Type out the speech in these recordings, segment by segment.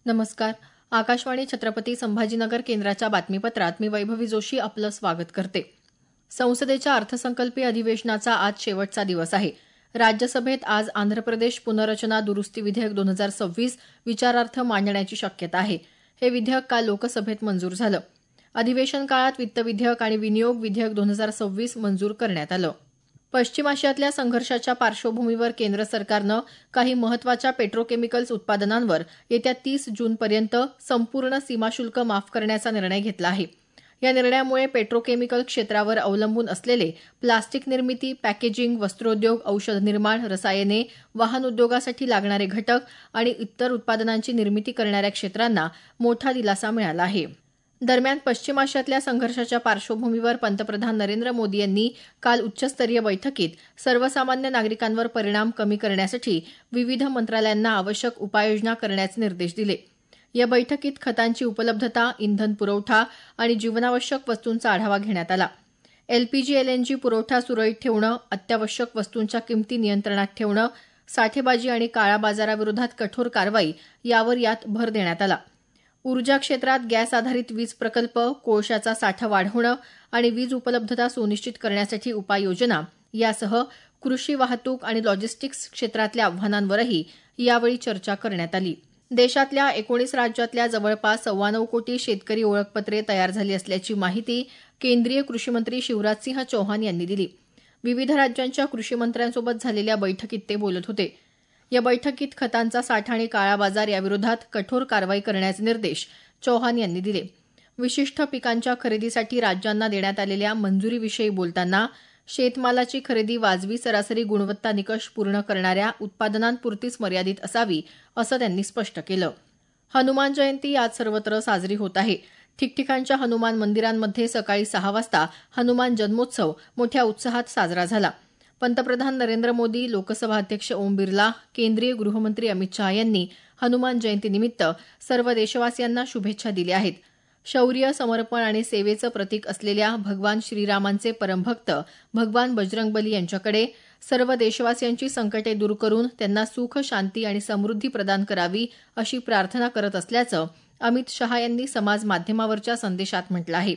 नमस्कार. आकाशवाणी छत्रपती संभाजीनगर केंद्राच्या बातमीपत्रात मी वैभवी जोशी आपलं स्वागत करते. संसदेच्या अर्थसंकल्पीय अधिवेशनाचा आज शेवटचा दिवस आहे. राज्यसभेत आज आंध्र प्रदेश पुनर्रचना दुरुस्ती विधेयक 2026 विचारार्थ मांडण्याची शक्यता आहे. हे विधेयक काल लोकसभेत मंजूर झालं. अधिवेशन काळात वित्त विधेयक आणि विनियोग विधेयक 2026 मंजूर करण्यात आलं. पश्चिम आशियातल्या संघर्षाच्या पार्श्वभूमीवर केंद्र सरकारनं काही महत्त्वाच्या पेट्रोकेमिकल्स उत्पादनांवर येत्या 30 जूनपर्यंत संपूर्ण सीमाशुल्क माफ करण्याचा निर्णय घेतला आहे. या निर्णयामुळे पेट्रोकेमिकल क्षेत्रावर अवलंबून असलेले प्लास्टिक निर्मिती, पॅकेजिंग, वस्त्रोद्योग, औषध निर्माण, रसायने, वाहन उद्योगासाठी लागणारे घटक आणि इतर उत्पादनांची निर्मिती करणाऱ्या क्षेत्रांना मोठा दिलासा मिळाला आहे. दरम्यान पश्चिम आशियातल्या संघर्षाच्या पार्श्वभूमीवर पंतप्रधान नरेंद्र मोदी यांनी काल उच्चस्तरीय बैठकीत सर्वसामान्य नागरिकांवर परिणाम कमी करण्यासाठी विविध मंत्रालयांना आवश्यक उपाययोजना करण्याचे निर्देश दिले. या बैठकीत खतांची उपलब्धता, इंधन पुरवठा आणि जीवनावश्यक वस्तूंचा आढावा घेण्यात आला. एलपीजी, एलएनजी पुरवठा सुरळीत ठेवणं, अत्यावश्यक वस्तूंच्या किमती नियंत्रणात ठेवणं, साठेबाजी आणि काळा बाजाराविरोधात कठोर कारवाई यावर यात भर देण्यात आला. ऊर्जा क्षेत्रात गॅस आधारित वीज प्रकल्प, कोळशाचा साठा वाढवणं आणि वीज उपलब्धता सुनिश्चित करण्यासाठी उपाययोजना यासह कृषी, वाहतूक आणि लॉजिस्टिक्स क्षेत्रातल्या आव्हानांवरही यावेळी चर्चा करण्यात आली. देशातल्या 19 राज्यातल्या जवळपास 9.25 कोटी शेतकरी ओळखपत्रे तयार झाली असल्याची माहिती केंद्रीय कृषीमंत्री शिवराजसिंह चौहान यांनी दिली. विविध राज्यांच्या कृषीमंत्र्यांसोबत झालेल्या बैठकीत ते बोलत होते. या बैठकीत खतांचा साठा आणि काळा बाजार याविरोधात कठोर कारवाई करण्याचे निर्देश चौहान यांनी दिले. विशिष्ट पिकांच्या खरेदीसाठी राज्यांना देण्यात आलेल्या मंजुरीविषयी बोलताना शेतमालाची खरेदी वाजवी सरासरी गुणवत्ता निकष पूर्ण करणाऱ्या उत्पादनांपुरतीच मर्यादित असावी, असं त्यांनी स्पष्ट केलं. हनुमान जयंती आज सर्वत्र साजरी होत आहे. ठिकठिकाणच्या हनुमान मंदिरांमध्ये सकाळी 6 वाजता हनुमान जन्मोत्सव मोठ्या उत्साहात साजरा झाला. पंतप्रधान नरेंद्र मोदी, लोकसभा अध्यक्ष ओम बिर्ला, केंद्रीय गृहमंत्री अमित शहा यांनी हनुमान जयंतीनिमित्त सर्व देशवासियांना शुभेच्छा दिल्या आहेत. शौर्य, समर्पण आणि सेवेचं प्रतीक असलेल्या भगवान श्रीरामांचे परमभक्त भगवान बजरंगबली यांच्याकडे सर्व देशवासियांची संकटे दूर करून त्यांना सुख, शांती आणि समृद्धी प्रदान करावी अशी प्रार्थना करत असल्याचं अमित शहा यांनी समाज माध्यमावरच्या संदेशात म्हटलं आहे.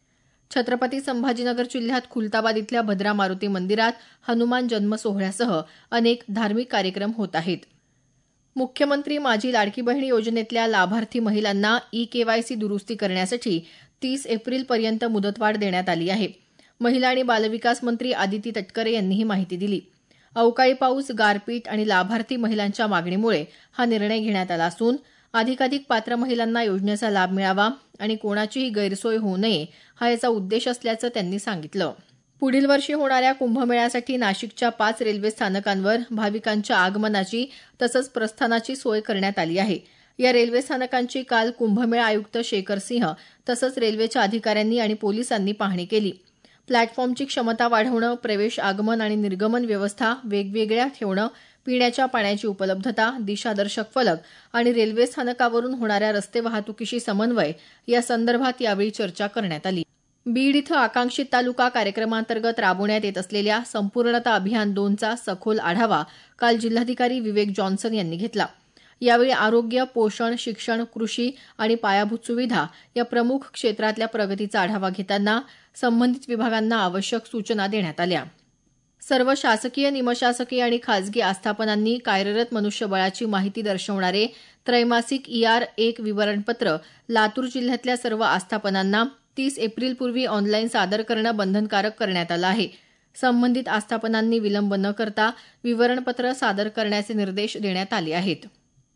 छत्रपती संभाजीनगर जिल्ह्यात खुलताबाद इथल्या भद्रा मारुती मंदिरात हनुमान जन्म सोहळ्यासह अनेक धार्मिक कार्यक्रम होत आहेत. मुख्यमंत्री माझी लाडकी बहीण योजनेतल्या लाभार्थी महिलांना ई-केवायसी दुरुस्ती करण्यासाठी 30 एप्रिलपर्यंत मुदतवाढ देण्यात आली आहे. महिला आणि बालविकास मंत्री आदिती तटकरे यांनी ही माहिती दिली. अवकाळी पाऊस, गारपीट आणि लाभार्थी महिलांच्या मागणीमुळे हा निर्णय घेण्यात आला असून अधिकाधिक पात्र महिलांना योजनेचा लाभ मिळावा आणि कोणाचीही गैरसोय होऊ नये हा याचा उद्देश असल्याचं त्यांनी सांगितलं. पुढील वर्षी होणाऱ्या कुंभमेळ्यासाठी नाशिकच्या 5 रेल्वे स्थानकांवर भाविकांच्या आगमनाची तसंच प्रस्थानाची सोय करण्यात आली आहे. या रेल्वे स्थानकांची काल कुंभमेळा आयुक्त शेखर सिंह तसंच रेल्वेच्या अधिकाऱ्यांनी आणि पोलिसांनी पाहणी केली. प्लॅटफॉर्मची क्षमता वाढवणं, प्रवेश, आगमन आणि निर्गमन व्यवस्था वेगवेगळ्या ठेवणं, पिण्याच्या पाण्याची उपलब्धता, दिशादर्शक फलक आणि रेल्वे स्थानकावरून होणाऱ्या रस्ते वाहतुकीशी समन्वय या संदर्भात यावेळी चर्चा करण्यात आली. बीड इथं आकांक्षित तालुका कार्यक्रमांतर्गत राबवण्यात येत असलेल्या संपूर्णता अभियान 2चा सखोल आढावा काल जिल्हाधिकारी विवेक जॉन्सन यांनी घेतला. यावेळी आरोग्य, पोषण, शिक्षण, कृषी आणि पायाभूत सुविधा या प्रमुख क्षेत्रातल्या प्रगतीचा आढावा घेताना संबंधित विभागांना आवश्यक सूचना देण्यात आल्या. सर्व शासकीय, निमशासकीय आणि खासगी आस्थापनांनी कार्यरत मनुष्यबळाची माहिती दर्शवणारे त्रैमासिक ER-1 विवरणपत्र लातूर जिल्ह्यातल्या सर्व आस्थापनांना 30 एप्रिलपूर्वी ऑनलाईन सादर करणं बंधनकारक करण्यात आलं आहे. संबंधित आस्थापनांनी विलंब न करता विवरणपत्र सादर करण्याचे निर्देश देण्यात आले आहेत.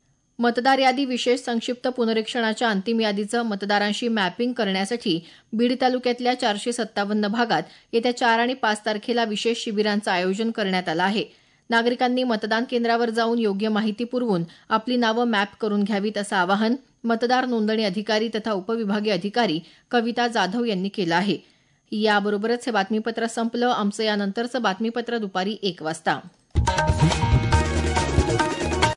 मतदार यादी विशेष संक्षिप्त पुनरीक्षणाच्या अंतिम यादीचं मतदारांशी मॅपिंग करण्यासाठी बीड तालुक्यातल्या 457 भागात येत्या 4 आणि 5 तारखेला विशेष शिबिरांचं आयोजन करण्यात आलं आहे. नागरिकांनी मतदान केंद्रावर जाऊन योग्य माहिती पुरवून आपली नावं मॅप करून घ्यावीत असं आवाहन मतदार नोंदणी अधिकारी तथा उपविभागीय अधिकारी कविता जाधव यांनी केलं आहे. याबरोबरच हे बातमीपत्र संपलं. आमचं यानंतरचं बातमीपत्र दुपारी 1 वाजता.